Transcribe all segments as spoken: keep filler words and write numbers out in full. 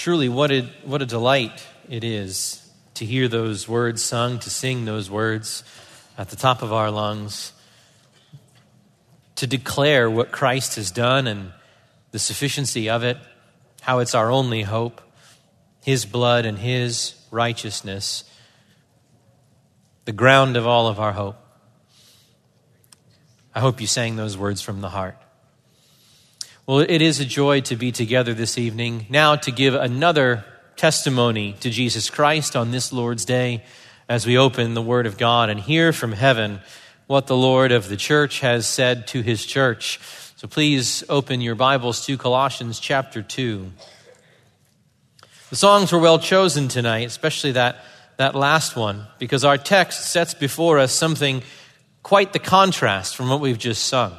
Truly, what a, what a delight it is to hear those words sung, to sing those words at the top of our lungs, to declare what Christ has done and the sufficiency of it, how it's our only hope, His blood and His righteousness, the ground of all of our hope. I hope you sang those words from the heart. Well, it is a joy to be together this evening, now to give another testimony to Jesus Christ on this Lord's Day as we open the Word of God and hear from heaven what the Lord of the church has said to His church. So please open your Bibles to Colossians chapter two. The songs were well chosen tonight, especially that, that last one, because our text sets before us something quite the contrast from what we've just sung.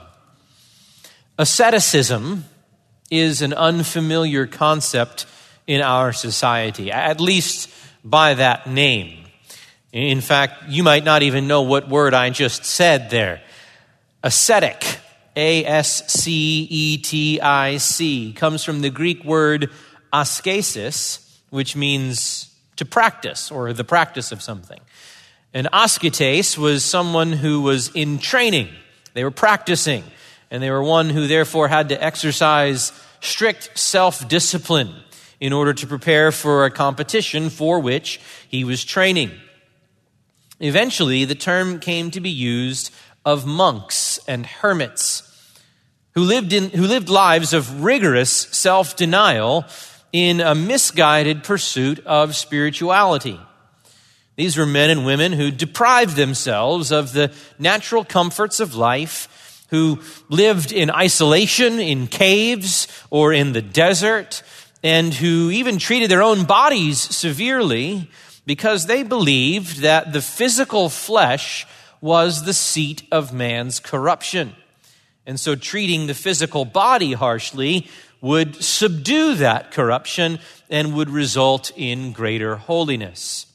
Asceticism is an unfamiliar concept in our society, at least by that name. In fact, you might not even know what word I just said there. Ascetic, A S C E T I C, comes from the Greek word askesis, which means to practice or the practice of something. And asketes was someone who was in training. They were practicing. And they were one who therefore had to exercise strict self-discipline in order to prepare for a competition for which he was training. Eventually, the term came to be used of monks and hermits who lived in who lived lives of rigorous self-denial in a misguided pursuit of spirituality. These were men and women who deprived themselves of the natural comforts of life, who lived in isolation in caves or in the desert, and who even treated their own bodies severely because they believed that the physical flesh was the seat of man's corruption. And so treating the physical body harshly would subdue that corruption and would result in greater holiness.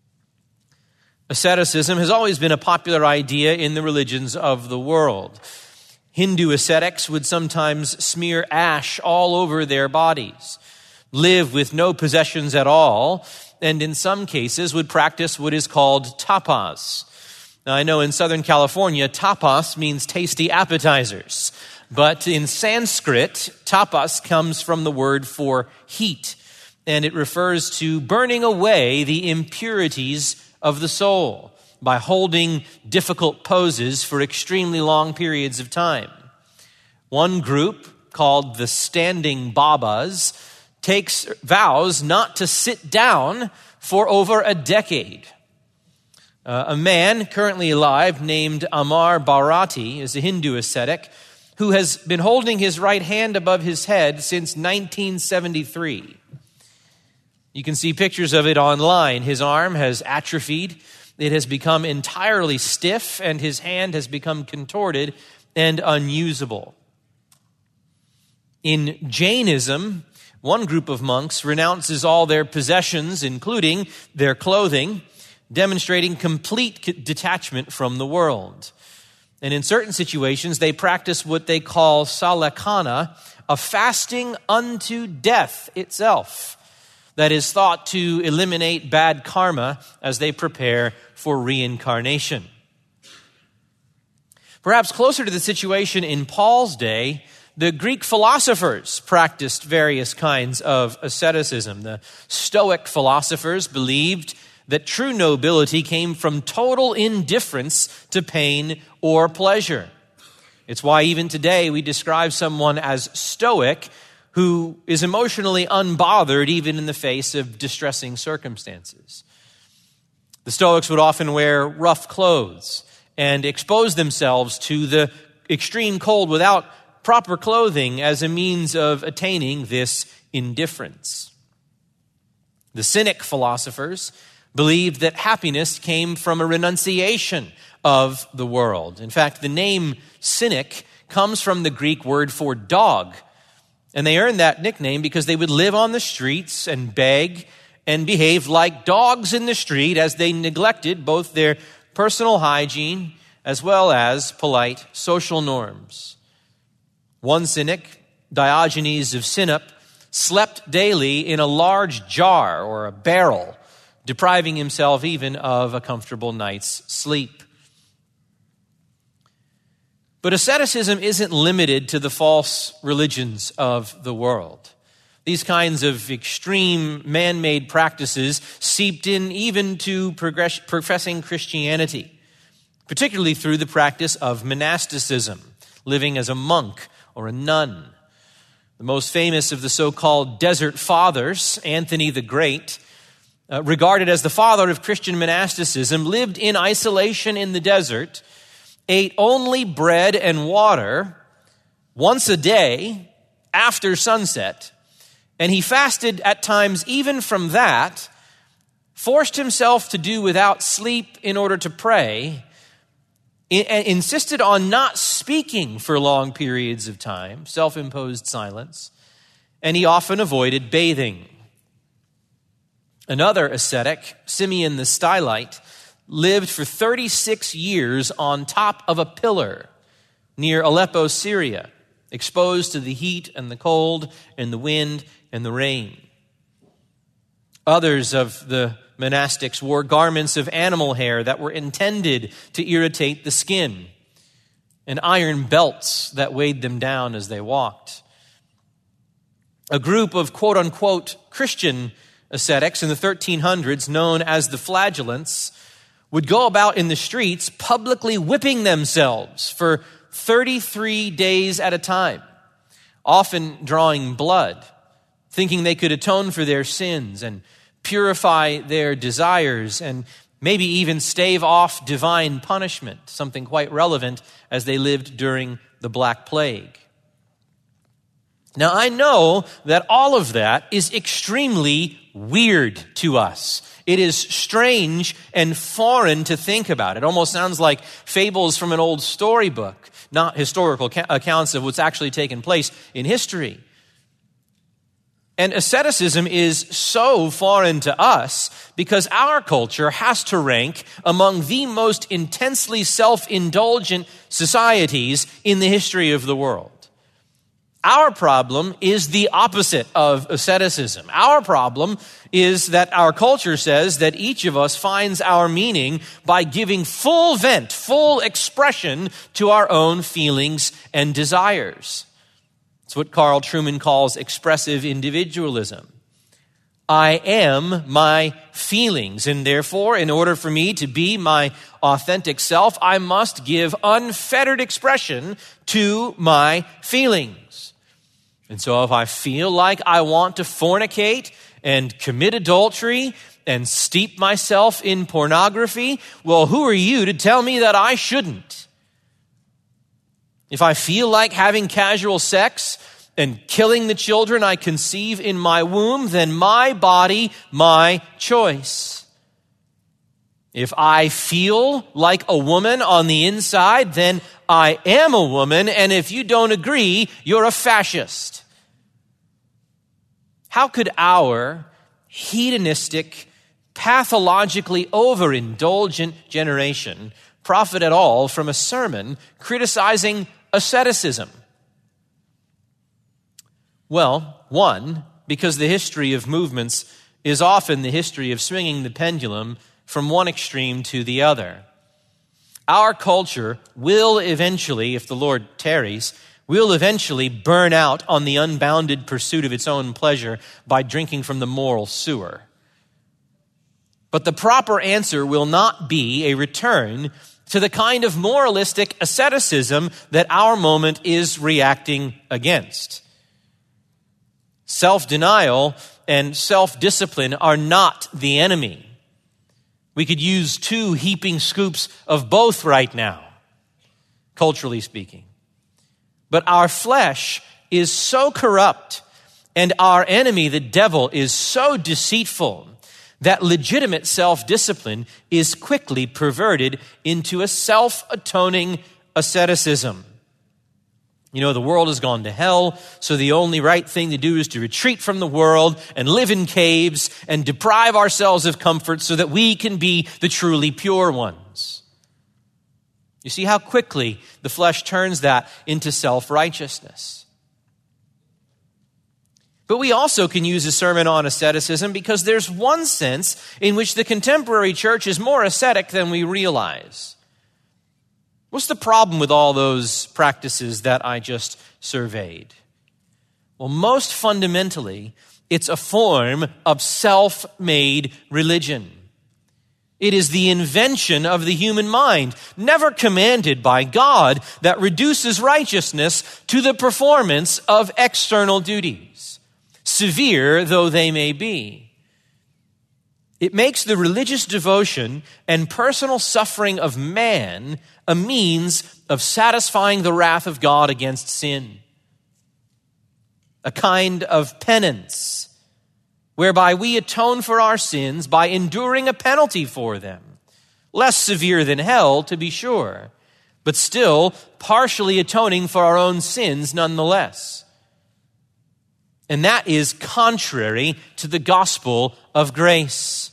Asceticism has always been a popular idea in the religions of the world. Hindu ascetics would sometimes smear ash all over their bodies, live with no possessions at all, and in some cases would practice what is called tapas. Now, I know in Southern California, tapas means tasty appetizers, but in Sanskrit, tapas comes from the word for heat, and it refers to burning away the impurities of the soul by holding difficult poses for extremely long periods of time. One group, called the Standing Babas, takes vows not to sit down for over a decade. Uh, a man currently alive named Amar Bharati is a Hindu ascetic who has been holding his right hand above his head since nineteen seventy-three. You can see pictures of it online. His arm has atrophied. It has become entirely stiff, and his hand has become contorted and unusable. In Jainism, one group of monks renounces all their possessions, including their clothing, demonstrating complete detachment from the world. And in certain situations, they practice what they call salakana, a fasting unto death itself, that is thought to eliminate bad karma as they prepare for reincarnation. Perhaps closer to the situation in Paul's day, the Greek philosophers practiced various kinds of asceticism. The Stoic philosophers believed that true nobility came from total indifference to pain or pleasure. It's why even today we describe someone as stoic who is emotionally unbothered even in the face of distressing circumstances. The Stoics would often wear rough clothes and expose themselves to the extreme cold without proper clothing as a means of attaining this indifference. The Cynic philosophers believed that happiness came from a renunciation of the world. In fact, the name cynic comes from the Greek word for dog. And they earned that nickname because they would live on the streets and beg and behave like dogs in the street as they neglected both their personal hygiene as well as polite social norms. One cynic, Diogenes of Sinope, slept daily in a large jar or a barrel, depriving himself even of a comfortable night's sleep. But asceticism isn't limited to the false religions of the world. These kinds of extreme man-made practices seeped in even to progress- professing Christianity, particularly through the practice of monasticism, living as a monk or a nun. The most famous of the so-called Desert Fathers, Anthony the Great, uh, regarded as the father of Christian monasticism, lived in isolation in the desert, ate only bread and water once a day after sunset, and he fasted at times even from that, forced himself to do without sleep in order to pray, and insisted on not speaking for long periods of time, self-imposed silence, and he often avoided bathing. Another ascetic, Simeon the Stylite, lived for thirty-six years on top of a pillar near Aleppo, Syria, exposed to the heat and the cold and the wind and the rain. Others of the monastics wore garments of animal hair that were intended to irritate the skin, and iron belts that weighed them down as they walked. A group of quote-unquote Christian ascetics in the thirteen hundreds, known as the Flagellants, would go about in the streets publicly whipping themselves for thirty-three days at a time, often drawing blood, thinking they could atone for their sins and purify their desires and maybe even stave off divine punishment, something quite relevant as they lived during the Black Plague. Now, I know that all of that is extremely weird to us. It is strange and foreign to think about. It almost sounds like fables from an old storybook, not historical ca- accounts of what's actually taken place in history. And asceticism is so foreign to us because our culture has to rank among the most intensely self-indulgent societies in the history of the world. Our problem is the opposite of asceticism. Our problem is that our culture says that each of us finds our meaning by giving full vent, full expression to our own feelings and desires. It's what Carl Trueman calls expressive individualism. I am my feelings, and therefore, in order for me to be my authentic self, I must give unfettered expression to my feelings. And so if I feel like I want to fornicate and commit adultery and steep myself in pornography, well, who are you to tell me that I shouldn't? If I feel like having casual sex and killing the children I conceive in my womb, then my body, my choice. If I feel like a woman on the inside, then I am a woman, and if you don't agree, you're a fascist. How could our hedonistic, pathologically overindulgent generation profit at all from a sermon criticizing asceticism? Well, one, because the history of movements is often the history of swinging the pendulum from one extreme to the other. Our culture will eventually, if the Lord tarries, will eventually burn out on the unbounded pursuit of its own pleasure by drinking from the moral sewer. But the proper answer will not be a return to the kind of moralistic asceticism that our moment is reacting against. Self-denial and self-discipline are not the enemy. We could use two heaping scoops of both right now, culturally speaking. But our flesh is so corrupt, and our enemy, the devil, is so deceitful that legitimate self-discipline is quickly perverted into a self-atoning asceticism. You know, the world has gone to hell, so the only right thing to do is to retreat from the world and live in caves and deprive ourselves of comfort so that we can be the truly pure ones. You see how quickly the flesh turns that into self-righteousness. But we also can use a sermon on asceticism because there's one sense in which the contemporary church is more ascetic than we realize. What's the problem with all those practices that I just surveyed? Well, most fundamentally, it's a form of self-made religion. It is the invention of the human mind, never commanded by God, that reduces righteousness to the performance of external duties, severe though they may be. It makes the religious devotion and personal suffering of man a means of satisfying the wrath of God against sin. A kind of penance whereby we atone for our sins by enduring a penalty for them. Less severe than hell, to be sure, but still partially atoning for our own sins nonetheless. And that is contrary to the gospel of grace.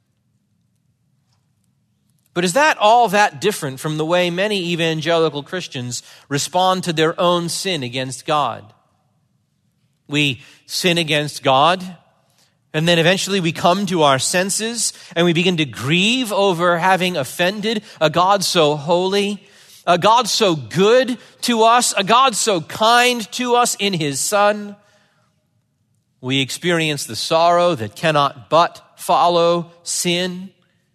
But is that all that different from the way many evangelical Christians respond to their own sin against God? We sin against God, and then eventually we come to our senses and we begin to grieve over having offended a God so holy, a God so good to us, a God so kind to us in his Son. We experience the sorrow that cannot but follow sin.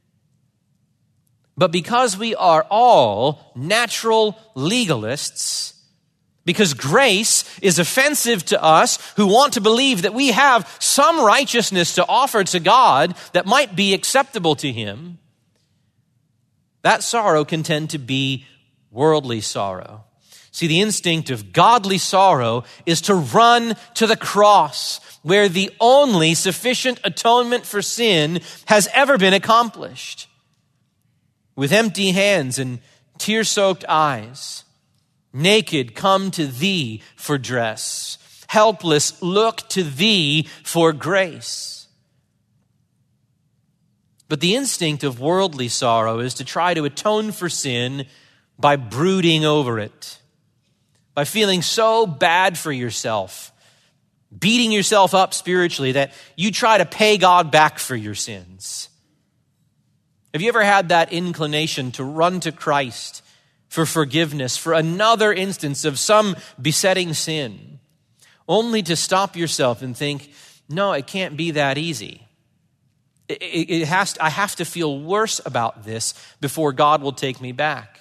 But because we are all natural legalists, because grace is offensive to us who want to believe that we have some righteousness to offer to God that might be acceptable to him, that sorrow can tend to be worldly sorrow. See, the instinct of godly sorrow is to run to the cross, where the only sufficient atonement for sin has ever been accomplished. With empty hands and tear-soaked eyes, naked, come to thee for dress. Helpless, look to thee for grace. But the instinct of worldly sorrow is to try to atone for sin by brooding over it, by feeling so bad for yourself, beating yourself up spiritually that you try to pay God back for your sins. Have you ever had that inclination to run to Christ for forgiveness, for another instance of some besetting sin, only to stop yourself and think, no, it can't be that easy. It, it, it has to, I have to feel worse about this before God will take me back.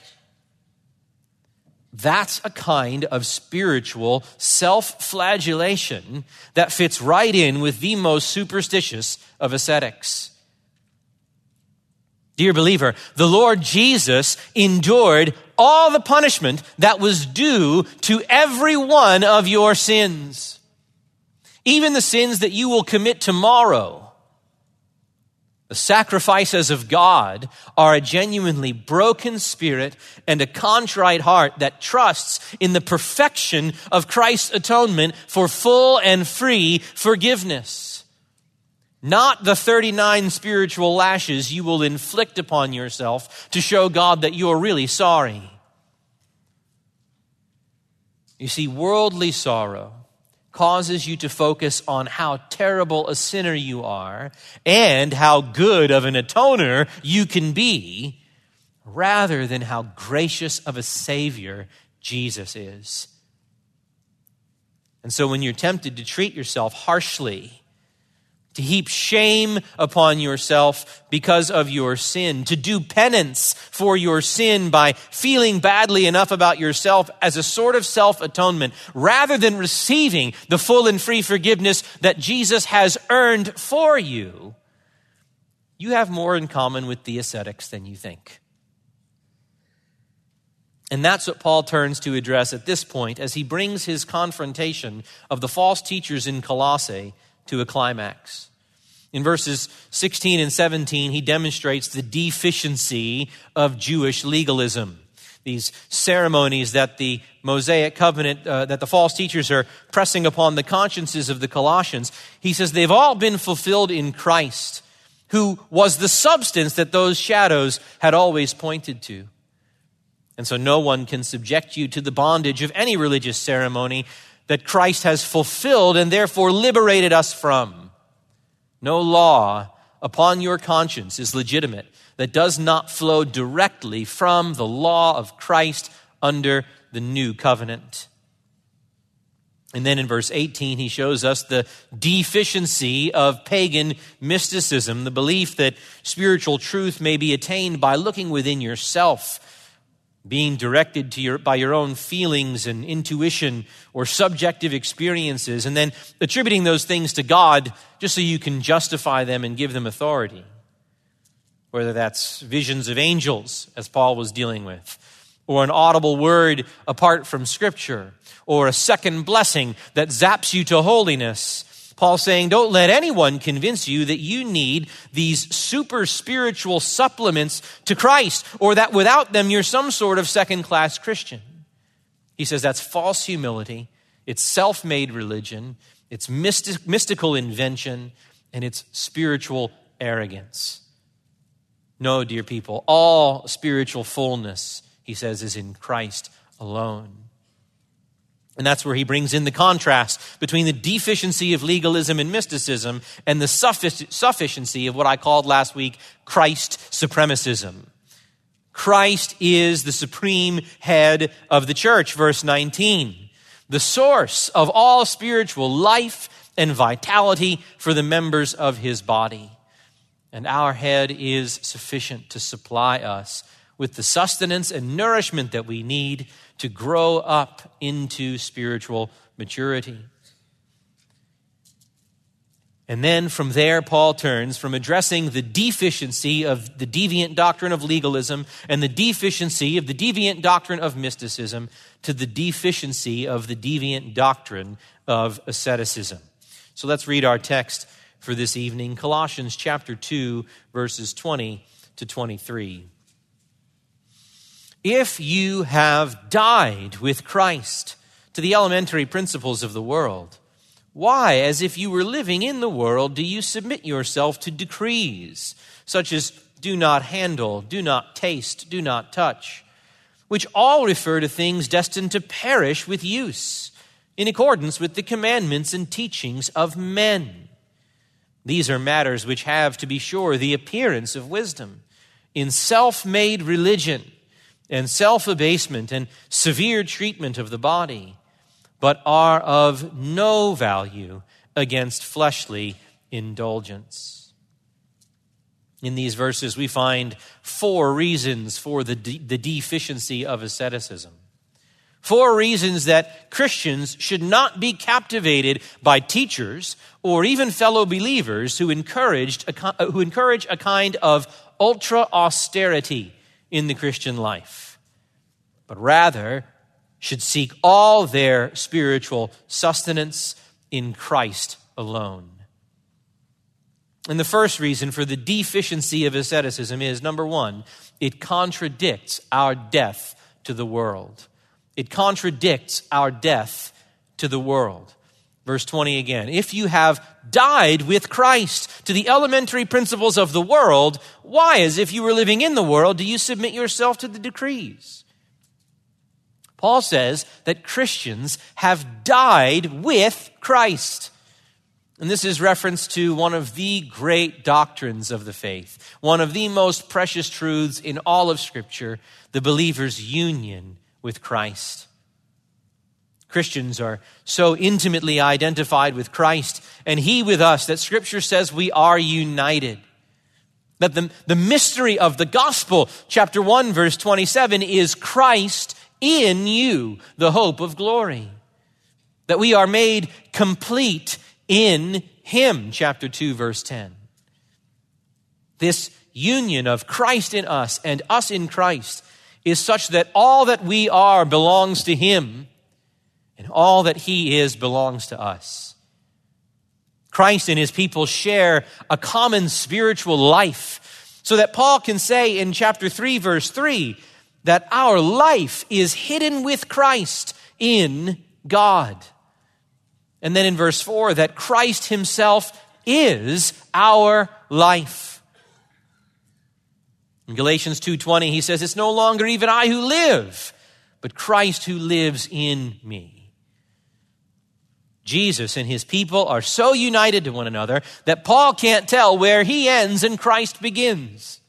That's a kind of spiritual self-flagellation that fits right in with the most superstitious of ascetics. Dear believer, the Lord Jesus endured all the punishment that was due to every one of your sins. Even the sins that you will commit tomorrow. The sacrifices of God are a genuinely broken spirit and a contrite heart that trusts in the perfection of Christ's atonement for full and free forgiveness. Not the thirty-nine spiritual lashes you will inflict upon yourself to show God that you are really sorry. You see, worldly sorrow causes you to focus on how terrible a sinner you are and how good of an atoner you can be, rather than how gracious of a Savior Jesus is. And so when you're tempted to treat yourself harshly, to heap shame upon yourself because of your sin, to do penance for your sin by feeling badly enough about yourself as a sort of self-atonement, rather than receiving the full and free forgiveness that Jesus has earned for you, you have more in common with the ascetics than you think. And that's what Paul turns to address at this point as he brings his confrontation of the false teachers in Colossae to a climax. In verses sixteen and seventeen, he demonstrates the deficiency of Jewish legalism. These ceremonies that the Mosaic covenant, uh, that the false teachers are pressing upon the consciences of the Colossians, he says they've all been fulfilled in Christ, who was the substance that those shadows had always pointed to. And so no one can subject you to the bondage of any religious ceremony, that Christ has fulfilled and therefore liberated us from. No law upon your conscience is legitimate that does not flow directly from the law of Christ under the new covenant. And then in verse eighteen, he shows us the deficiency of pagan mysticism, the belief that spiritual truth may be attained by looking within yourself, being directed to your, by your own feelings and intuition or subjective experiences, and then attributing those things to God just so you can justify them and give them authority. Whether that's visions of angels, as Paul was dealing with, or an audible word apart from Scripture, or a second blessing that zaps you to holiness. Paul's saying, don't let anyone convince you that you need these super spiritual supplements to Christ, or that without them you're some sort of second-class Christian. He says that's false humility, it's self-made religion, it's mystic, mystical invention, and it's spiritual arrogance. No, dear people, all spiritual fullness, he says, is in Christ alone. And that's where he brings in the contrast between the deficiency of legalism and mysticism and the suffic- sufficiency of what I called last week Christ supremacism. Christ is the supreme head of the church, verse nineteen, the source of all spiritual life and vitality for the members of his body. And our head is sufficient to supply us with the sustenance and nourishment that we need to grow up into spiritual maturity. And then from there, Paul turns from addressing the deficiency of the deviant doctrine of legalism and the deficiency of the deviant doctrine of mysticism to the deficiency of the deviant doctrine of asceticism. So let's read our text for this evening, Colossians chapter two, verses twenty to twenty-three. If you have died with Christ to the elementary principles of the world, why, as if you were living in the world, do you submit yourself to decrees such as do not handle, do not taste, do not touch, which all refer to things destined to perish with use, in accordance with the commandments and teachings of men? These are matters which have, to be sure, the appearance of wisdom in self-made religion and self-abasement and severe treatment of the body, but are of no value against fleshly indulgence. In these verses, we find four reasons for the, de- the deficiency of asceticism. Four reasons that Christians should not be captivated by teachers or even fellow believers who encouraged a, who encourage a kind of ultra-austerity in the Christian life, but rather should seek all their spiritual sustenance in Christ alone. And the first reason for the deficiency of asceticism is, number one, it contradicts our death to the world. It contradicts our death to the world. Verse twenty again, if you have died with Christ to the elementary principles of the world, why, as if you were living in the world, do you submit yourself to the decrees? Paul says that Christians have died with Christ. And this is reference to one of the great doctrines of the faith, one of the most precious truths in all of Scripture, the believer's union with Christ. Christians are so intimately identified with Christ and He with us that Scripture says we are united. That the, the mystery of the gospel, chapter one, verse twenty-seven, is Christ in you, the hope of glory. That we are made complete in Him, chapter two, verse ten. This union of Christ in us and us in Christ is such that all that we are belongs to Him, and all that He is belongs to us. Christ and His people share a common spiritual life, so that Paul can say in chapter three, verse three, that our life is hidden with Christ in God. And then in verse four, that Christ Himself is our life. In Galatians two twenty, he says, it's no longer even I who live, but Christ who lives in me. Jesus and his people are so united to one another that Paul can't tell where he ends and Christ begins.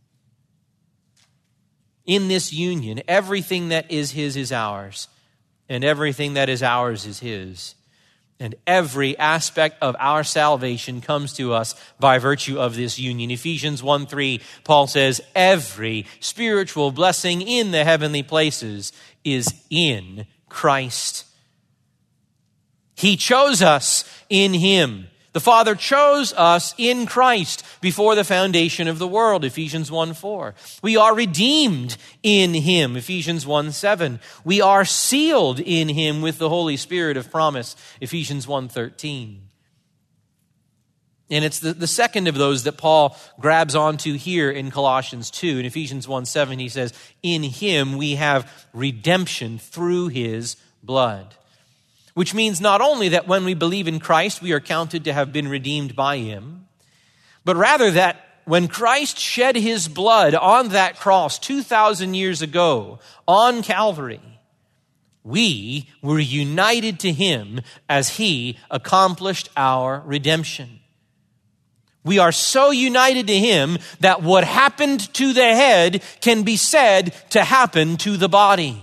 In this union, everything that is his is ours, and everything that is ours is his. And every aspect of our salvation comes to us by virtue of this union. Ephesians one three, Paul says, every spiritual blessing in the heavenly places is in Christ. He chose us in him. The Father chose us in Christ before the foundation of the world, Ephesians one four. We are redeemed in him, Ephesians one seven. We are sealed in him with the Holy Spirit of promise, Ephesians one thirteen. And it's the, the second of those that Paul grabs onto here in Colossians two. In Ephesians one seven, he says, in him we have redemption through his blood. Which means not only that when we believe in Christ, we are counted to have been redeemed by him, but rather that when Christ shed his blood on that cross two thousand years ago on Calvary, we were united to him as he accomplished our redemption. We are so united to him that what happened to the head can be said to happen to the body.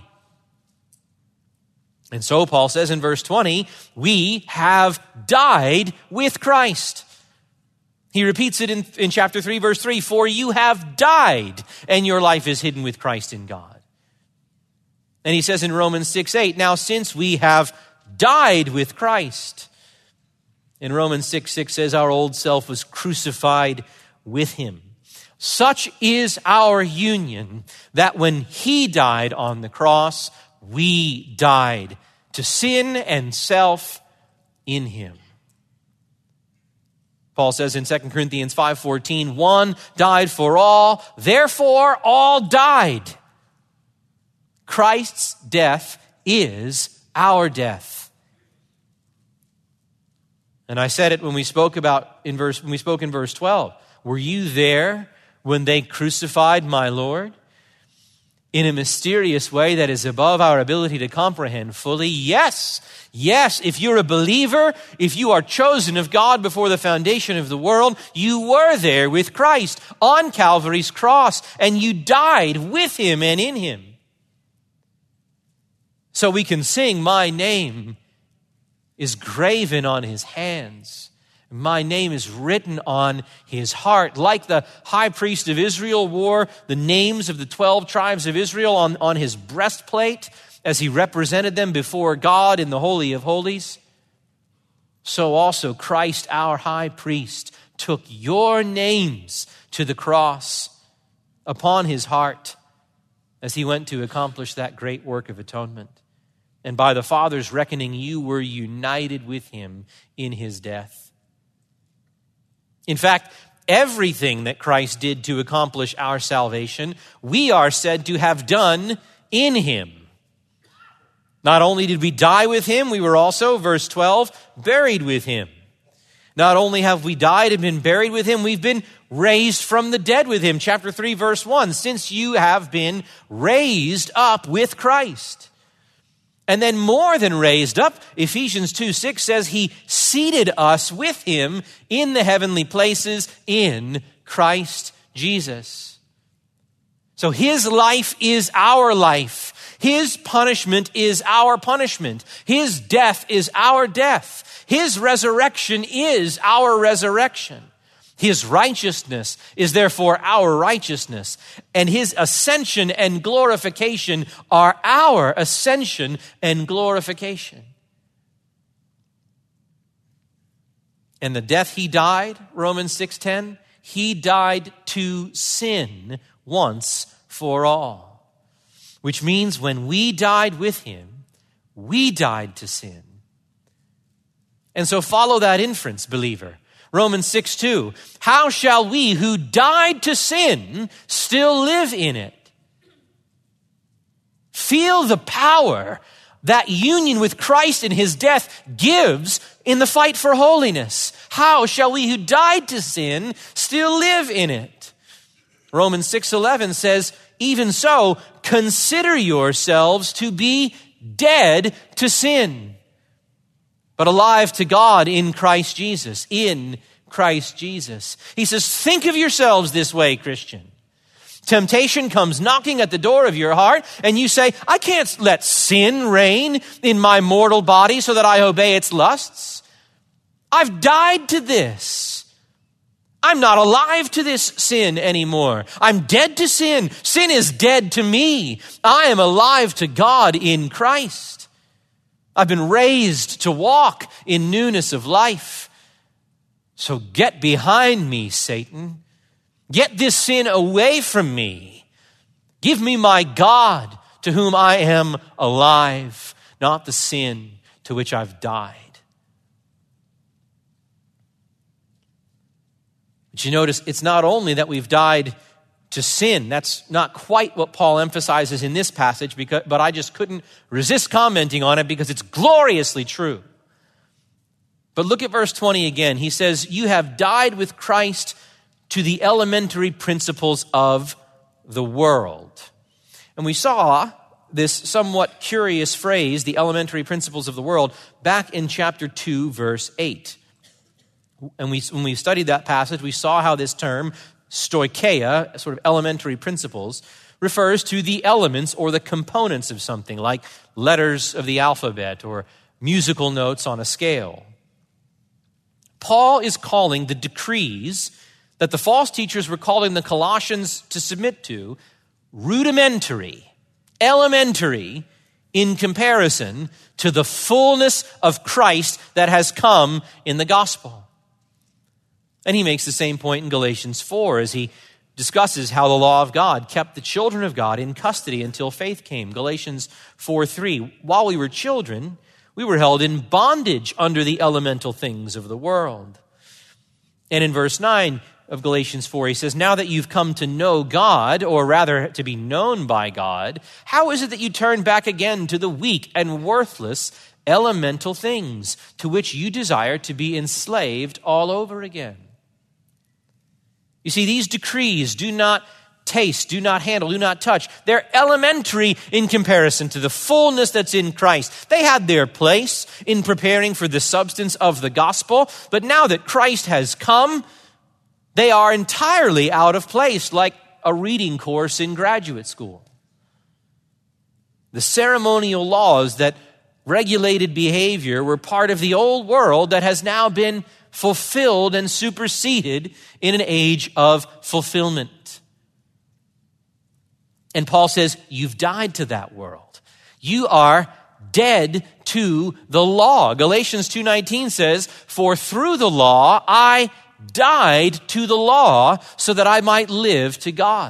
And so Paul says in verse twenty, we have died with Christ. He repeats it in, in chapter three, verse three, for you have died and your life is hidden with Christ in God. And he says in Romans six eight, now since we have died with Christ, in Romans six six says our old self was crucified with him. Such is our union that when he died on the cross, we died to sin and self in him. Paul says in Second Corinthians five fourteen, one died for all, therefore all died. Christ's death is our death. And I said it when we spoke about in verse when we spoke in verse twelve. Were you there when they crucified my Lord? In a mysterious way that is above our ability to comprehend fully? Yes. Yes, if you're a believer, if you are chosen of God before the foundation of the world, you were there with Christ on Calvary's cross, and you died with him and in him. So we can sing, my name is graven on his hands. My name is written on his heart. Like the high priest of Israel wore the names of the twelve tribes of Israel on, on his breastplate as he represented them before God in the Holy of Holies, so also Christ, our high priest, took your names to the cross upon his heart as he went to accomplish that great work of atonement. And by the Father's reckoning, you were united with him in his death. In fact, everything that Christ did to accomplish our salvation, we are said to have done in him. Not only did we die with him, we were also, verse twelve, buried with him. Not only have we died and been buried with him, we've been raised from the dead with him. Chapter three, verse one, since you have been raised up with Christ. And then more than raised up, Ephesians two six says he seated us with him in the heavenly places in Christ Jesus. So his life is our life. His punishment is our punishment. His death is our death. His resurrection is our resurrection. His righteousness is therefore our righteousness, and his ascension and glorification are our ascension and glorification. And the death he died, Romans six ten, he died to sin once for all, which means when we died with him, we died to sin. And so follow that inference, believer. Romans six two, how shall we who died to sin still live in it? Feel the power that union with Christ in his death gives in the fight for holiness. How shall we who died to sin still live in it? Romans six eleven says, even so, consider yourselves to be dead to sin. but alive to God in Christ Jesus, in Christ Jesus. He says, think of yourselves this way, Christian. Temptation comes knocking at the door of your heart, and you say, I can't let sin reign in my mortal body so that I obey its lusts. I've died to this. I'm not alive to this sin anymore. I'm dead to sin. Sin is dead to me. I am alive to God in Christ. I've been raised to walk in newness of life. So get behind me, Satan. Get this sin away from me. Give me my God, to whom I am alive, not the sin to which I've died. But you notice, it's not only that we've died to sin. That's not quite what Paul emphasizes in this passage, because, but I just couldn't resist commenting on it because it's gloriously true. But look at verse twenty again. He says, you have died with Christ to the elementary principles of the world. And we saw this somewhat curious phrase, the elementary principles of the world, back in chapter two, verse eight. And we, when we studied that passage, we saw how this term, stoicheia, sort of elementary principles, refers to the elements or the components of something, like letters of the alphabet or musical notes on a scale. Paul is calling the decrees that the false teachers were calling the Colossians to submit to rudimentary, elementary, in comparison to the fullness of Christ that has come in the gospel. And he makes the same point in Galatians four as he discusses how the law of God kept the children of God in custody until faith came. Galatians four three, while we were children, we were held in bondage under the elemental things of the world. And in verse nine of Galatians four, he says, now that you've come to know God, or rather to be known by God, how is it that you turn back again to the weak and worthless elemental things to which you desire to be enslaved all over again? You see, these decrees, do not taste, do not handle, do not touch, they're elementary in comparison to the fullness that's in Christ. They had their place in preparing for the substance of the gospel, but now that Christ has come, they are entirely out of place, like a reading course in graduate school. The ceremonial laws that regulated behavior were part of the old world that has now been fulfilled and superseded in an age of fulfillment. And Paul says, you've died to that world. You are dead to the law. Galatians two nineteen says, for through the law I died to the law so that I might live to God.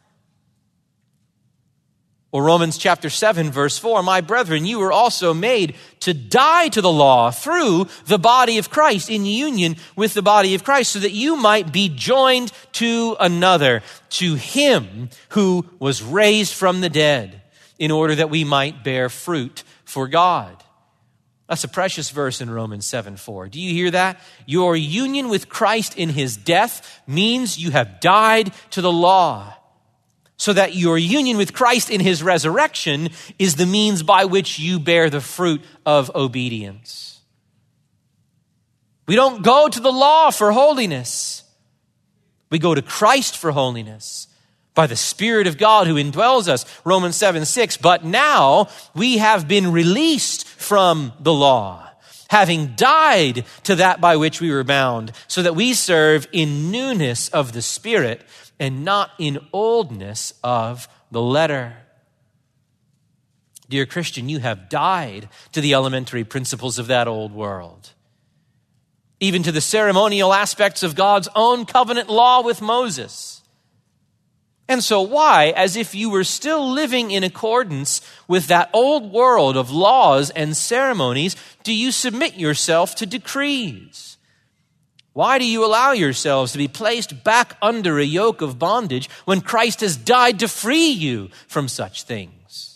Or Romans chapter seven, verse four, my brethren, you were also made to die to the law through the body of Christ, in union with the body of Christ, so that you might be joined to another, to him who was raised from the dead, in order that we might bear fruit for God. That's a precious verse in Romans seven four. Do you hear that? Your union with Christ in his death means you have died to the law, so that your union with Christ in his resurrection is the means by which you bear the fruit of obedience. We don't go to the law for holiness. We go to Christ for holiness by the Spirit of God who indwells us. Romans seven six, but now we have been released from the law, having died to that by which we were bound, so that we serve in newness of the Spirit and not in oldness of the letter. Dear Christian, you have died to the elementary principles of that old world, even to the ceremonial aspects of God's own covenant law with Moses. And so why, as if you were still living in accordance with that old world of laws and ceremonies, do you submit yourself to decrees? Why do you allow yourselves to be placed back under a yoke of bondage when Christ has died to free you from such things?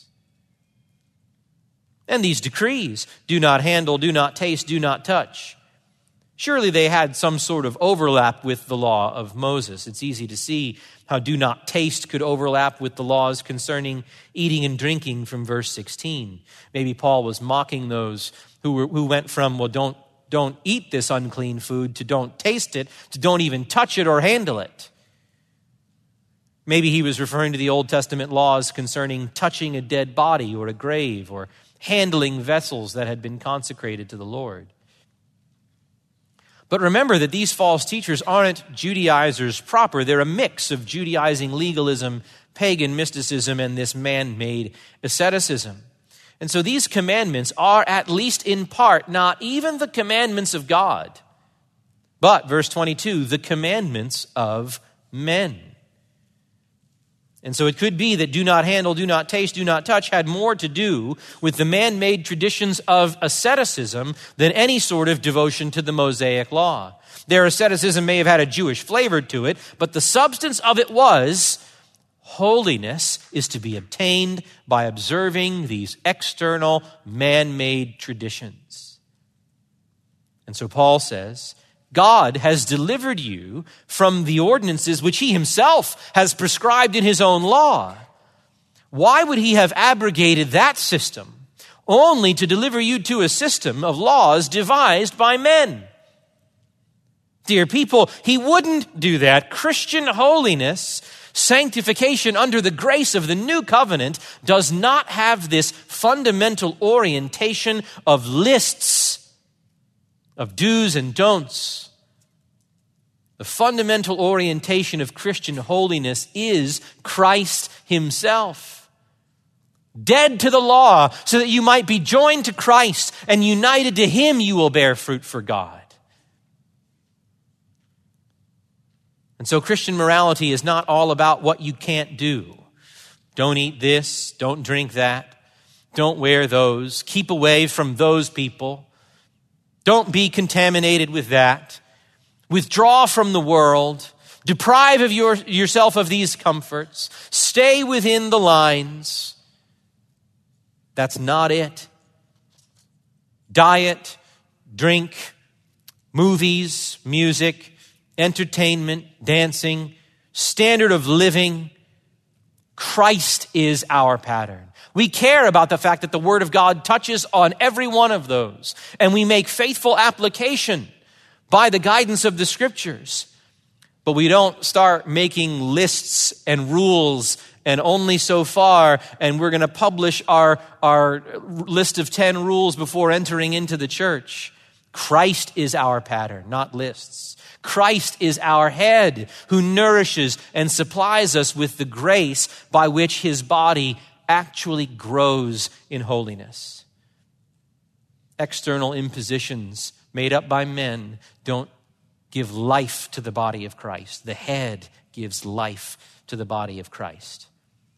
And these decrees, do not handle, do not taste, do not touch, Surely they had some sort of overlap with the law of Moses. It's easy to see how do not taste could overlap with the laws concerning eating and drinking from verse sixteen. Maybe Paul was mocking those who were, who went from, well, don't, don't eat this unclean food, to don't taste it, to don't even touch it or handle it. Maybe he was referring to the Old Testament laws concerning touching a dead body or a grave or handling vessels that had been consecrated to the Lord. But remember that these false teachers aren't Judaizers proper. They're a mix of Judaizing legalism, pagan mysticism, and this man-made asceticism. And so these commandments are, at least in part, not even the commandments of God, but, verse twenty-two, the commandments of men. And so it could be that do not handle, do not taste, do not touch had more to do with the man-made traditions of asceticism than any sort of devotion to the Mosaic law. Their asceticism may have had a Jewish flavor to it, but the substance of it was holiness is to be obtained by observing these external man-made traditions. And so Paul says, God has delivered you from the ordinances which he himself has prescribed in his own law. Why would he have abrogated that system only to deliver you to a system of laws devised by men? Dear people, he wouldn't do that. Christian holiness, sanctification under the grace of the new covenant, does not have this fundamental orientation of lists of do's and don'ts. The fundamental orientation of Christian holiness is Christ himself. Dead to the law so that you might be joined to Christ and united to him, you will bear fruit for God. And so Christian morality is not all about what you can't do. Don't eat this, don't drink that, don't wear those, keep away from those people. Don't be contaminated with that. Withdraw from the world. Deprive of your, yourself of these comforts. Stay within the lines. That's not it. Diet, drink, movies, music, entertainment, dancing, standard of living. Christ is our pattern. We care about the fact that the Word of God touches on every one of those, and we make faithful application by the guidance of the Scriptures. But we don't start making lists and rules and only so far, and we're going to publish our, our list of ten rules before entering into the church. Christ is our pattern, not lists. Christ is our head who nourishes and supplies us with the grace by which his body actually grows in holiness. External impositions made up by men don't give life to the body of Christ. The head gives life to the body of Christ.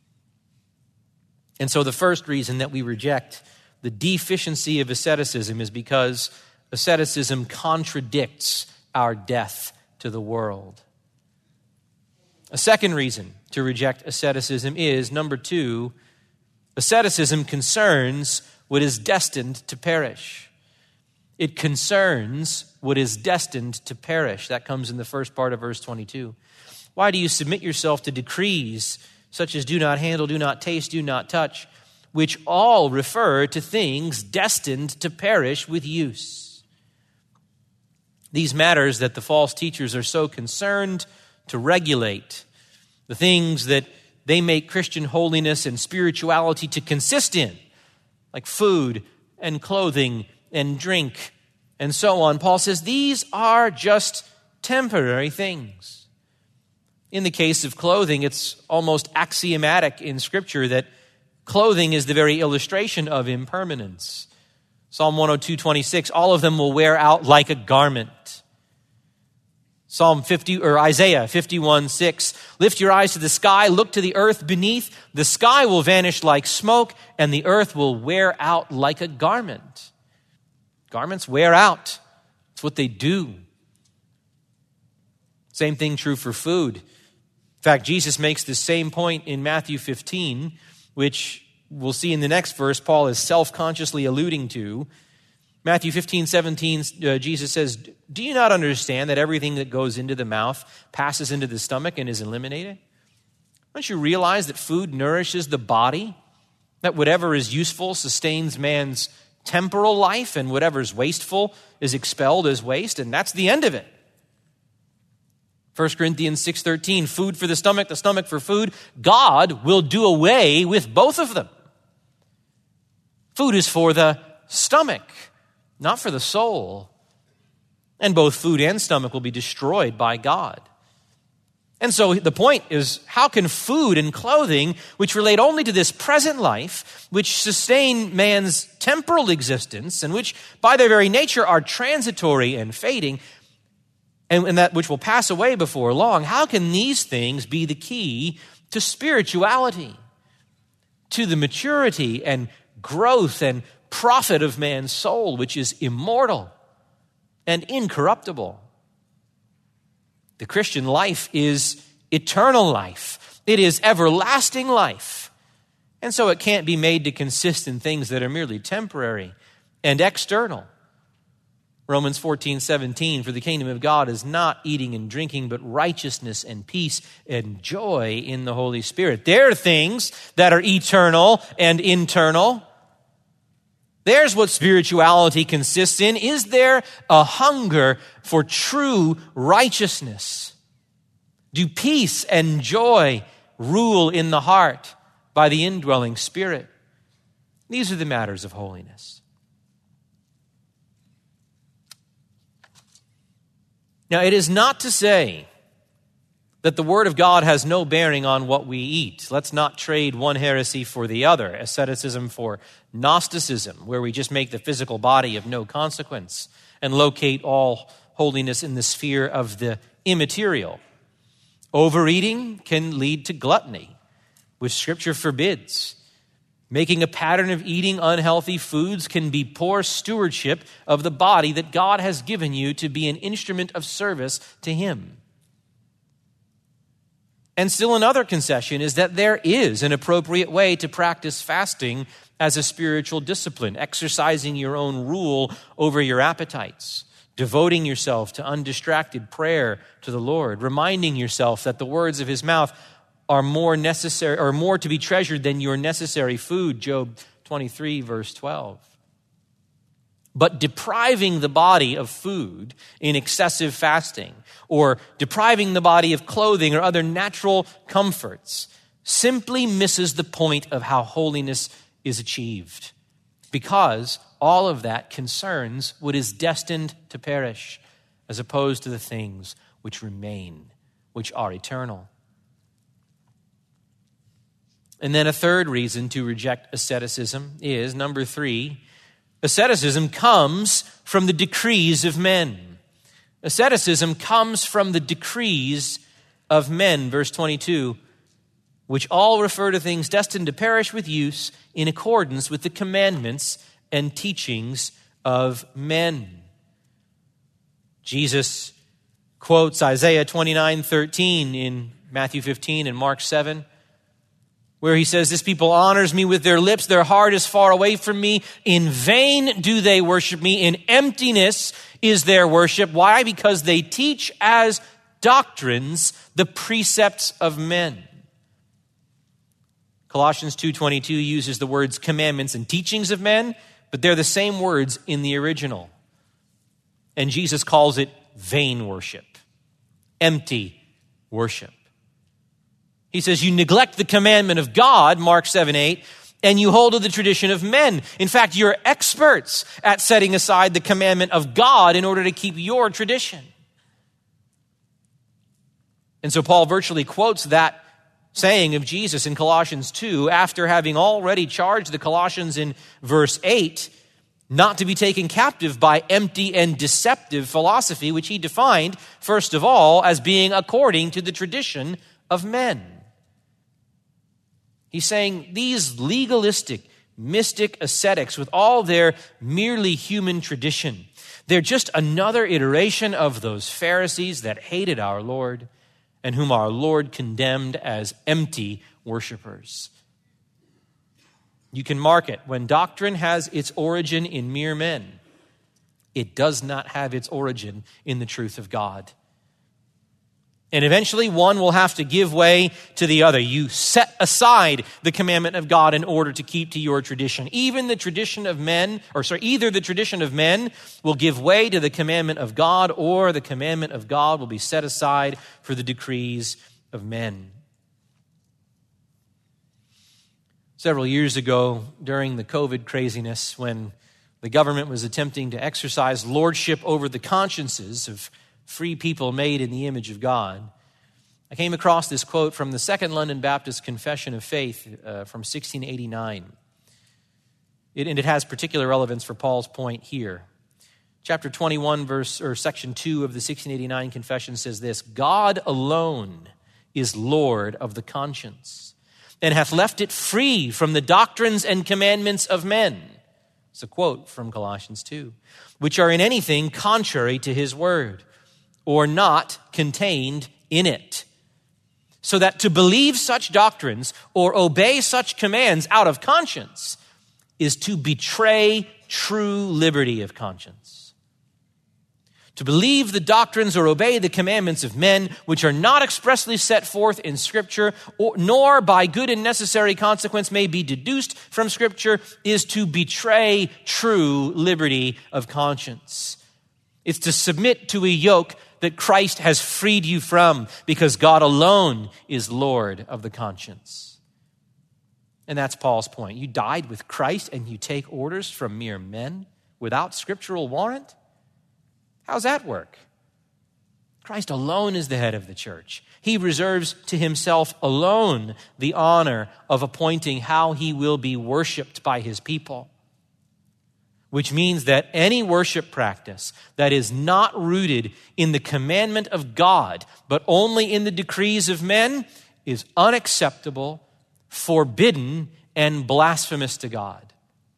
And so the first reason that we reject the deficiency of asceticism is because asceticism contradicts our death to the world. A second reason to reject asceticism is, number two, asceticism concerns what is destined to perish. It concerns what is destined to perish. That comes in the first part of verse twenty-two. Why do you submit yourself to decrees such as do not handle, do not taste, do not touch, which all refer to things destined to perish with use? These matters that the false teachers are so concerned to regulate, the things that they make Christian holiness and spirituality to consist in, like food and clothing and drink and so on. Paul says these are just temporary things. In the case of clothing, it's almost axiomatic in Scripture that clothing is the very illustration of impermanence. Psalm one oh two, twenty-six, all of them will wear out like a garment. Psalm fifty or Isaiah fifty-one, six, lift your eyes to the sky, look to the earth beneath. The sky will vanish like smoke, and the earth will wear out like a garment. Garments wear out. It's what they do. Same thing true for food. In fact, Jesus makes the same point in Matthew fifteen, which we'll see in the next verse Paul is self-consciously alluding to. Matthew fifteen, seventeen, uh, Jesus says, do you not understand that everything that goes into the mouth passes into the stomach and is eliminated? Don't you realize that food nourishes the body? That whatever is useful sustains man's temporal life, and whatever is wasteful is expelled as waste, and that's the end of it. First Corinthians six thirteen, food for the stomach, the stomach for food. God will do away with both of them. Food is for the stomach, not for the soul. And both food and stomach will be destroyed by God. And so the point is, how can food and clothing, which relate only to this present life, which sustain man's temporal existence, and which by their very nature are transitory and fading, and, and that which will pass away before long, how can these things be the key to spirituality, to the maturity and growth and profit of man's soul, which is immortal and incorruptible? The Christian life is eternal life. It is everlasting life. And so it can't be made to consist in things that are merely temporary and external. Romans fourteen, seventeen, for the kingdom of God is not eating and drinking, but righteousness and peace and joy in the Holy Spirit. There are things that are eternal and internal. There's what spirituality consists in. Is there a hunger for true righteousness? Do peace and joy rule in the heart by the indwelling Spirit? These are the matters of holiness. Now, it is not to say that the Word of God has no bearing on what we eat. Let's not trade one heresy for the other, asceticism for Gnosticism, where we just make the physical body of no consequence and locate all holiness in the sphere of the immaterial. Overeating can lead to gluttony, which Scripture forbids. Making a pattern of eating unhealthy foods can be poor stewardship of the body that God has given you to be an instrument of service to Him. And still another concession is that there is an appropriate way to practice fasting as a spiritual discipline, exercising your own rule over your appetites, devoting yourself to undistracted prayer to the Lord, reminding yourself that the words of His mouth are more necessary or more to be treasured than your necessary food, Job twenty-three, verse twelve. But depriving the body of food in excessive fasting, or depriving the body of clothing or other natural comforts, simply misses the point of how holiness is achieved, because all of that concerns what is destined to perish, as opposed to the things which remain, which are eternal. And then a third reason to reject asceticism is, number three, asceticism comes from the decrees of men. Asceticism comes from the decrees of men, verse twenty-two, which all refer to things destined to perish with use in accordance with the commandments and teachings of men. Jesus quotes Isaiah twenty-nine thirteen in Matthew fifteen and Mark seven, where he says, this people honors me with their lips, their heart is far away from me. In vain do they worship me. In emptiness is their worship. Why? Because they teach as doctrines the precepts of men. Colossians two twenty-two uses the words commandments and teachings of men, but they're the same words in the original. And Jesus calls it vain worship, empty worship. He says, you neglect the commandment of God, Mark seven eight, and you hold to the tradition of men. In fact, you're experts at setting aside the commandment of God in order to keep your tradition. And so Paul virtually quotes that saying of Jesus in Colossians two, after having already charged the Colossians in verse eight not to be taken captive by empty and deceptive philosophy, which he defined, first of all, as being according to the tradition of men. He's saying these legalistic, mystic ascetics with all their merely human tradition, they're just another iteration of those Pharisees that hated our Lord and whom our Lord condemned as empty worshipers. You can mark it when doctrine has its origin in mere men. it does not have its origin in the truth of God. And eventually one will have to give way to the other. You set aside the commandment of God in order to keep to your tradition. Even the tradition of men, or sorry, either the tradition of men will give way to the commandment of God, or the commandment of God will be set aside for the decrees of men. Several years ago, during the COVID craziness, when the government was attempting to exercise lordship over the consciences of free people made in the image of God, I came across this quote from the Second London Baptist Confession of Faith uh, from sixteen eighty-nine. It, and it has particular relevance for Paul's point here. Chapter twenty-one, verse or section two of the sixteen eighty-nine Confession says this: God alone is Lord of the conscience, and hath left it free from the doctrines and commandments of men. It's a quote from Colossians two, which are in anything contrary to his word, or not contained in it. So that to believe such doctrines or obey such commands out of conscience is to betray true liberty of conscience. To believe the doctrines or obey the commandments of men which are not expressly set forth in Scripture, or, nor by good and necessary consequence may be deduced from Scripture, is to betray true liberty of conscience. It's to submit to a yoke that Christ has freed you from, because God alone is Lord of the conscience. And that's Paul's point. You died with Christ and you take orders from mere men without scriptural warrant? How's that work? Christ alone is the head of the church. He reserves to himself alone the honor of appointing how he will be worshiped by his people. Which means that any worship practice that is not rooted in the commandment of God, but only in the decrees of men, is unacceptable, forbidden, and blasphemous to God.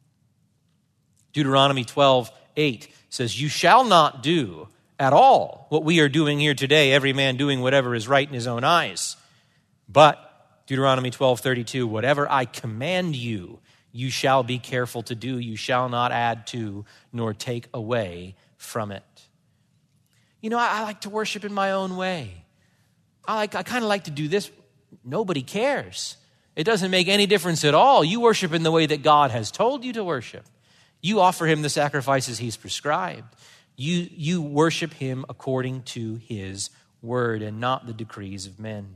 Deuteronomy twelve eight says, you shall not do at all what we are doing here today, every man doing whatever is right in his own eyes. But, Deuteronomy twelve thirty-two, whatever I command you, you shall be careful to do. You shall not add to nor take away from it. You know, I, I like to worship in my own way. I like. I kind of like to do this. Nobody cares. It doesn't make any difference at all. You worship in the way that God has told you to worship. You offer him the sacrifices he's prescribed. You, you worship him according to his word and not the decrees of men.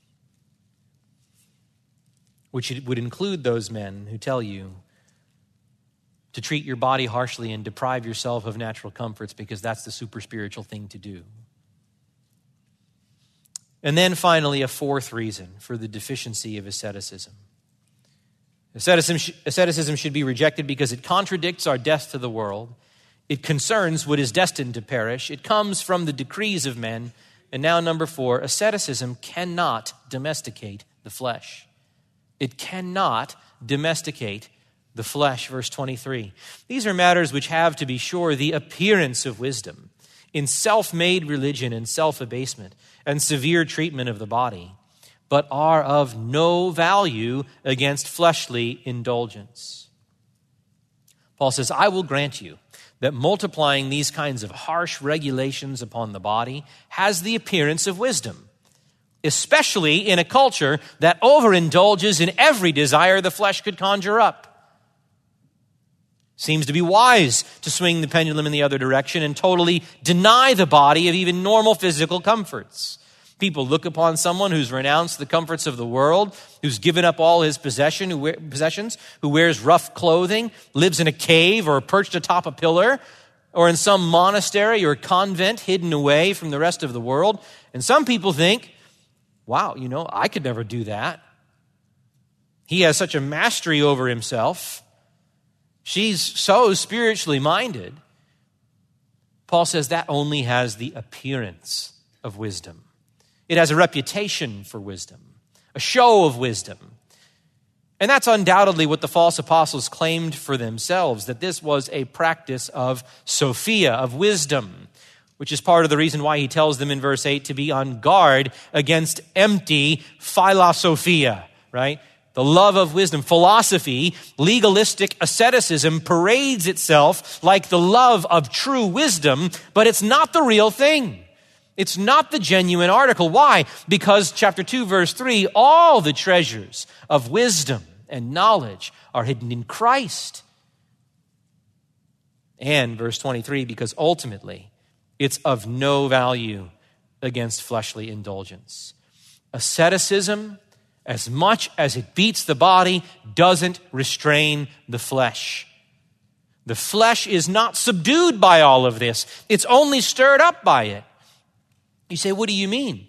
Which would include those men who tell you to treat your body harshly and deprive yourself of natural comforts because that's the super spiritual thing to do. And then finally, a fourth reason for the deficiency of asceticism. Asceticism, asceticism should be rejected because it contradicts our death to the world. It concerns what is destined to perish. It comes from the decrees of men. And now number four, asceticism cannot domesticate the flesh. It cannot domesticate the flesh, verse twenty-three. These are matters which have, to be sure, the appearance of wisdom in self-made religion and self-abasement and severe treatment of the body, but are of no value against fleshly indulgence. Paul says, I will grant you that multiplying these kinds of harsh regulations upon the body has the appearance of wisdom, especially in a culture that overindulges in every desire the flesh could conjure up. Seems to be wise to swing the pendulum in the other direction and totally deny the body of even normal physical comforts. People look upon someone who's renounced the comforts of the world, who's given up all his possession, who wear, possessions, who wears rough clothing, lives in a cave or perched atop a pillar, or in some monastery or convent hidden away from the rest of the world. And some people think, wow, you know, I could never do that. He has such a mastery over himself. She's so spiritually minded. Paul says that only has the appearance of wisdom. It has a reputation for wisdom, a show of wisdom. And that's undoubtedly what the false apostles claimed for themselves, that this was a practice of Sophia, of wisdom, which is part of the reason why he tells them in verse eight to be on guard against empty philosophia, right? the love of wisdom. Philosophy, legalistic asceticism parades itself like the love of true wisdom, but it's not the real thing. It's not the genuine article. Why? Because chapter two, verse three, all the treasures of wisdom and knowledge are hidden in Christ. And verse twenty-three, because ultimately it's of no value against fleshly indulgence. Asceticism, as much as it beats the body, doesn't restrain the flesh. The flesh is not subdued by all of this. It's only stirred up by it. You say, what do you mean?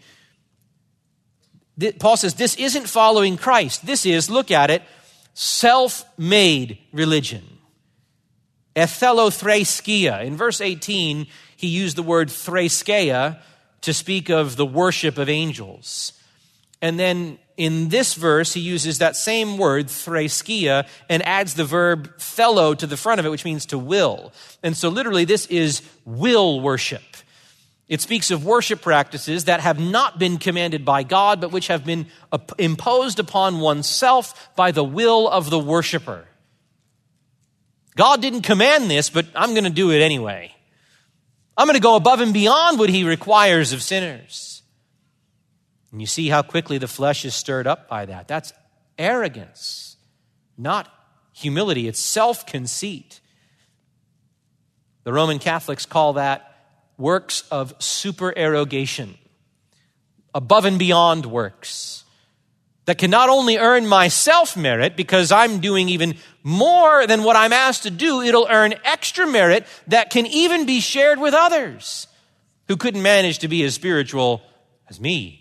Paul says this isn't following Christ. This is, look at it, self-made religion. Ethellothraskia. In verse eighteen, he used the word thraskeia to speak of the worship of angels. And then in this verse, he uses that same word, thraskeia, and adds the verb thello to the front of it, which means to will. And so literally, this is will worship. It speaks of worship practices that have not been commanded by God, but which have been imposed upon oneself by the will of the worshiper. God didn't command this, but I'm going to do it anyway. I'm going to go above and beyond what he requires of sinners. And you see how quickly the flesh is stirred up by that. That's arrogance, not humility. It's self-conceit. The Roman Catholics call that works of supererogation, above and beyond works, that can not only earn my self-merit because I'm doing even more than what I'm asked to do, it'll earn extra merit that can even be shared with others who couldn't manage to be as spiritual as me.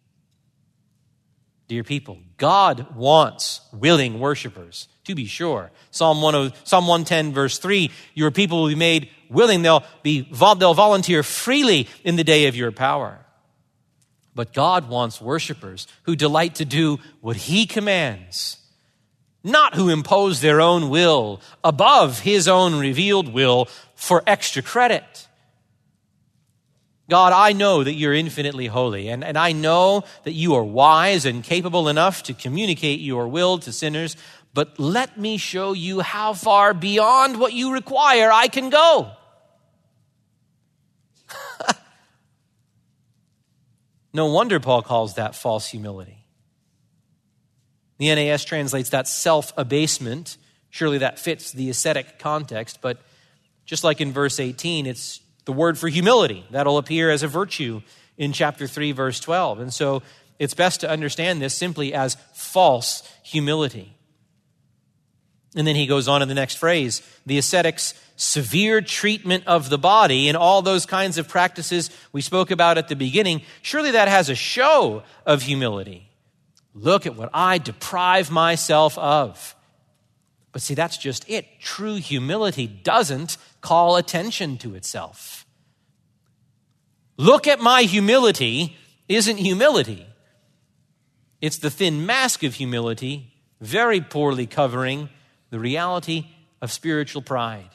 Dear people, God wants willing worshipers, to be sure. Psalm one ten, verse three, your people will be made willing. They'll be they'll volunteer freely in the day of your power. But God wants worshipers who delight to do what he commands, not who impose their own will above his own revealed will for extra credit. God, I know that you're infinitely holy, and, and I know that you are wise and capable enough to communicate your will to sinners, but let me show you how far beyond what you require I can go. No wonder Paul calls that false humility. The N A S translates that self-abasement. Surely that fits the ascetic context, but just like in verse eighteen, it's the word for humility. That'll appear as a virtue in chapter three, verse twelve. And so it's best to understand this simply as false humility. And then he goes on in the next phrase, the ascetic's severe treatment of the body and all those kinds of practices we spoke about at the beginning, surely that has a show of humility. Look at what I deprive myself of. But see, that's just it. True humility doesn't call attention to itself. Look at my humility isn't humility. It's the thin mask of humility, very poorly covering the reality of spiritual pride.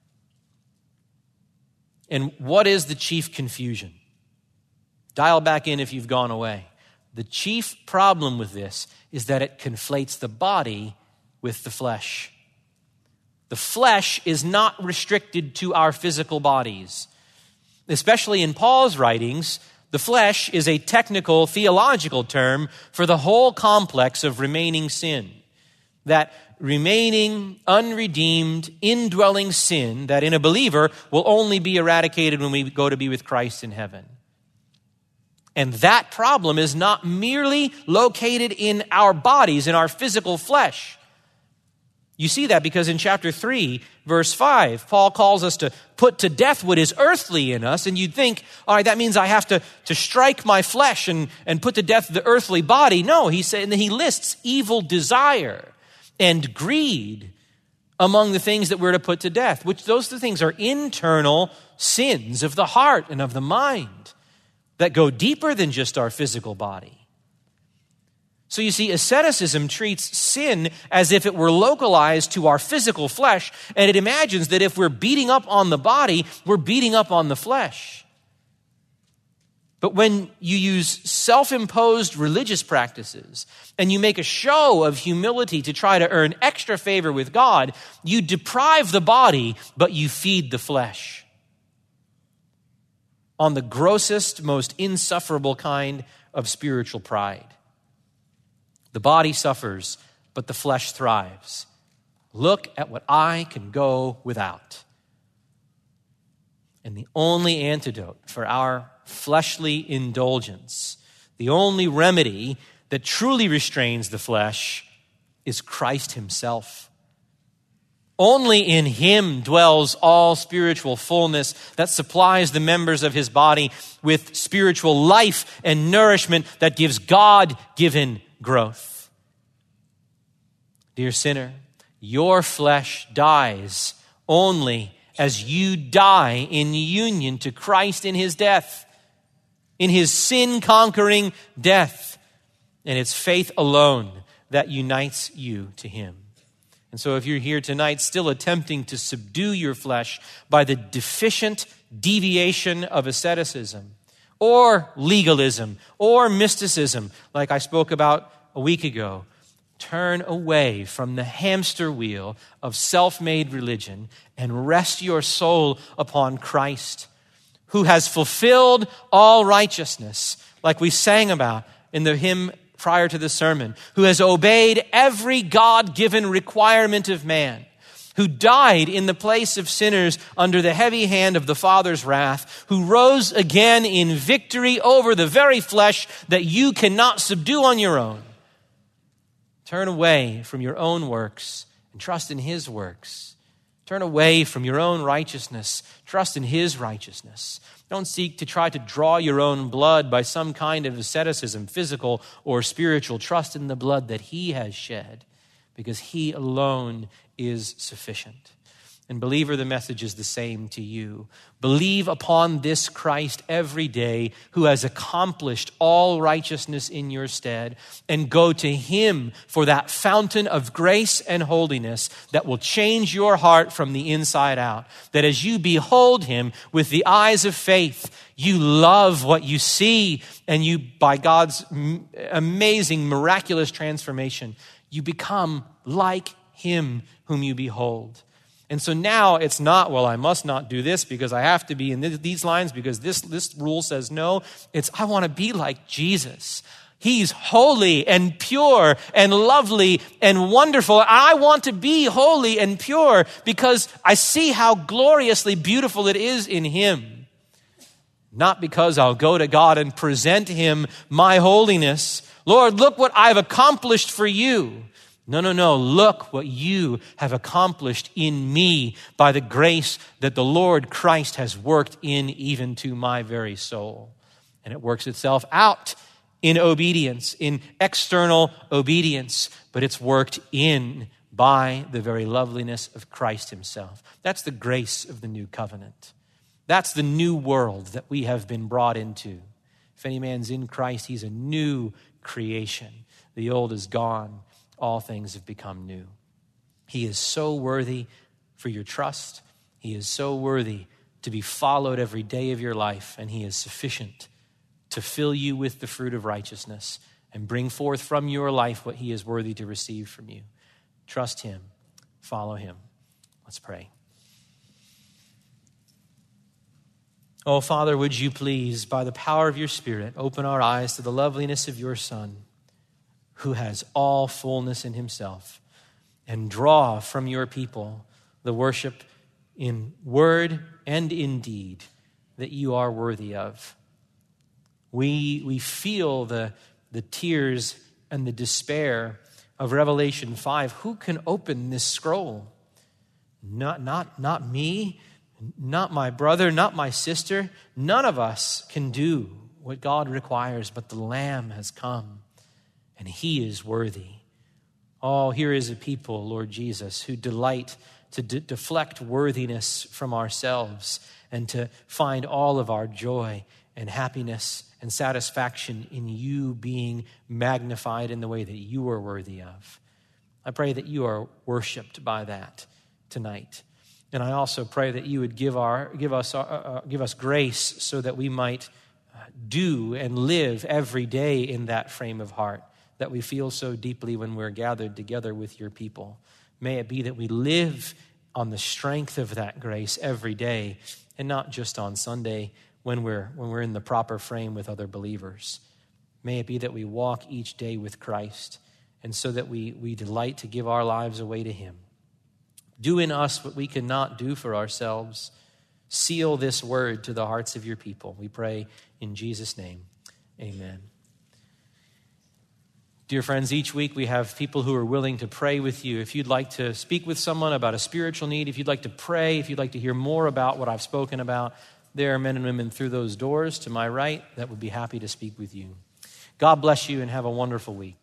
And what is the chief confusion? Dial back in if you've gone away. The chief problem with this is that it conflates the body with the flesh. The flesh is not restricted to our physical bodies. Especially in Paul's writings, the flesh is a technical, theological term for the whole complex of remaining sin. That remaining, unredeemed, indwelling sin that in a believer will only be eradicated when we go to be with Christ in heaven. And that problem is not merely located in our bodies, in our physical flesh. You see that because in chapter three, verse five, Paul calls us to put to death what is earthly in us. And you'd think, all right, that means I have to, to strike my flesh and, and put to death the earthly body. No, he said, and then he lists evil desire and greed among the things that we're to put to death, which those things are internal sins of the heart and of the mind that go deeper than just our physical body. So you see, asceticism treats sin as if it were localized to our physical flesh, and it imagines that if we're beating up on the body, we're beating up on the flesh. But when you use self-imposed religious practices and you make a show of humility to try to earn extra favor with God, you deprive the body, but you feed the flesh on the grossest, most insufferable kind of spiritual pride. The body suffers, but the flesh thrives. Look at what I can go without. And the only antidote for our fleshly indulgence, the only remedy that truly restrains the flesh, is Christ himself. Only in him dwells all spiritual fullness that supplies the members of his body with spiritual life and nourishment that gives God-given growth. Dear sinner, your flesh dies only as you die in union to Christ in his death, in his sin-conquering death. And it's faith alone that unites you to him. And so if you're here tonight still attempting to subdue your flesh by the deficient deviation of asceticism or legalism or mysticism, like I spoke about a week ago, turn away from the hamster wheel of self-made religion and rest your soul upon Christ, who has fulfilled all righteousness, like we sang about in the hymn prior to the sermon, who has obeyed every God-given requirement of man, who died in the place of sinners under the heavy hand of the Father's wrath, who rose again in victory over the very flesh that you cannot subdue on your own. Turn away from your own works and trust in his works. Turn away from your own righteousness. Trust in his righteousness. Don't seek to try to draw your own blood by some kind of asceticism, physical or spiritual. Trust in the blood that he has shed, because he alone is sufficient. And believer, the message is the same to you. Believe upon this Christ every day, who has accomplished all righteousness in your stead, and go to him for that fountain of grace and holiness that will change your heart from the inside out. That as you behold him with the eyes of faith, you love what you see, and you, by God's amazing, miraculous transformation, you become like him whom you behold. And so now it's not, well, I must not do this because I have to be in these lines because this, this rule says no. It's, I want to be like Jesus. He's holy and pure and lovely and wonderful. I want to be holy and pure because I see how gloriously beautiful it is in him. Not because I'll go to God and present him my holiness. Lord, look what I've accomplished for you. No, no, no. Look what you have accomplished in me by the grace that the Lord Christ has worked in even to my very soul. And it works itself out in obedience, in external obedience, but it's worked in by the very loveliness of Christ himself. That's the grace of the new covenant. That's the new world that we have been brought into. If any man's in Christ, he's a new creation. The old is gone. All things have become new. He is so worthy for your trust. He is so worthy to be followed every day of your life, and he is sufficient to fill you with the fruit of righteousness and bring forth from your life what he is worthy to receive from you. Trust him. Follow him. Let's pray. Oh, Father, would you please, by the power of your Spirit, open our eyes to the loveliness of your Son, who has all fullness in himself, and draw from your people the worship in word and in deed that you are worthy of. We, we feel the, the tears and the despair of Revelation five. Who can open this scroll? Not, not, not me, not my brother, not my sister. None of us can do what God requires, but the Lamb has come. And he is worthy. Oh, here is a people, Lord Jesus, who delight to de- deflect worthiness from ourselves and to find all of our joy and happiness and satisfaction in you being magnified in the way that you are worthy of. I pray that you are worshiped by that tonight. And I also pray that you would give our give us uh, uh, give us grace so that we might uh, do and live every day in that frame of heart that we feel so deeply when we're gathered together with your people. May it be that we live on the strength of that grace every day and not just on Sunday when we're, when we're in the proper frame with other believers. May it be that we walk each day with Christ, and so that we, we delight to give our lives away to him. Do in us what we cannot do for ourselves. Seal this word to the hearts of your people. We pray in Jesus' name. Amen. Dear friends, each week we have people who are willing to pray with you. If you'd like to speak with someone about a spiritual need, if you'd like to pray, if you'd like to hear more about what I've spoken about, there are men and women through those doors to my right that would be happy to speak with you. God bless you and have a wonderful week.